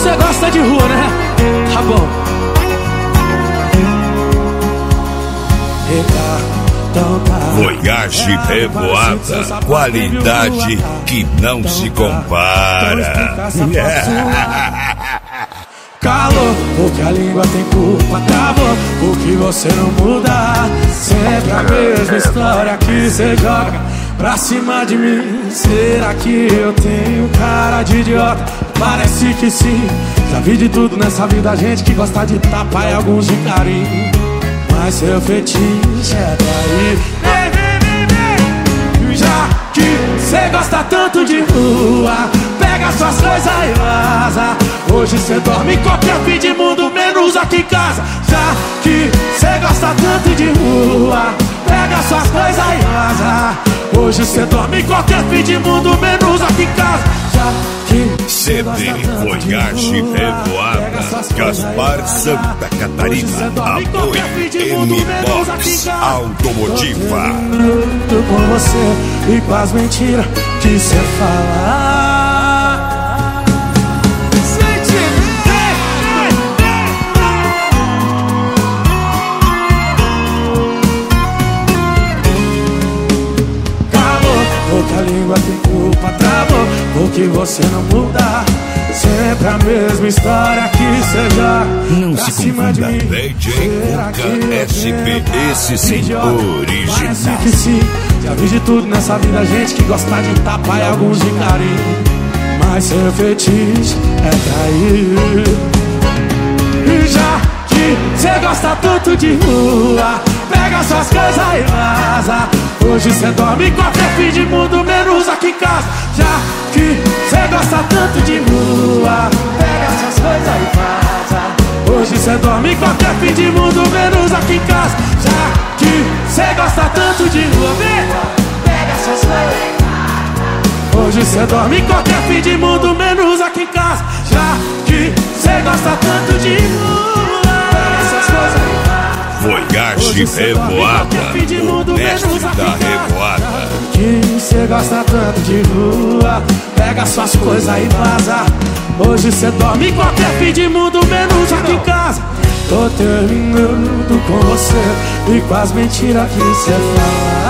Você gosta de rua, né? Tá bom. Voyage Revoada, qualidade que não se compara. Calor, porque a língua tem culpa, travou, porque você não muda. Sempre a mesma história que você joga pra cima de mim. Será que eu tenho cara de idiota? Parece que sim. Já vi de tudo nessa vida, gente que gosta de tapa e alguns de carinho. Mas seu fetiche é trair. Já que cê gosta tanto de rua, pega suas coisas e vaza. Hoje cê dorme em qualquer fim de mundo, menos aqui em casa. Já que cê gosta tanto de rua, pega suas coisas e vaza. Hoje cê dorme em qualquer fim de mundo, menos aqui em casa. Já que CD Voyage Revoada, Gaspar, Santa Catarina. Apoio M-Box Automotiva. Com você e com as mentiras que cê fala. Porque a língua tem culpa, travou, porque você não muda. Sempre a mesma história que seja. Não se confunda, DJ Cuca SP, esse sim, original. Que sim, já vi de tudo nessa vida, gente que gosta de tapa e alguns de carinho. Mas seu fetiche é trair. E já que cê gosta tanto de rua, pega suas coisas e vaza. Hoje cê dorme em qualquer fim de mundo, menos aqui em casa. Já que cê gosta tanto de rua, pega suas coisas e vaza. Hoje cê dorme em qualquer fim de mundo, menos aqui em casa. Já que cê gosta tanto de rua, pega suas coisas e vaza. Hoje cê dorme em qualquer fim de mundo, menos aqui em casa. Já que cê gosta tanto de rua, pega suas coisas e vaza. Voyage Revoada, o mestre da revoada. Que cê gosta tanto de rua, pega suas coisas e vaza. Hoje cê dorme em qualquer fim de mundo, menos aqui em casa. Tô terminando com você e com as mentiras que cê fala.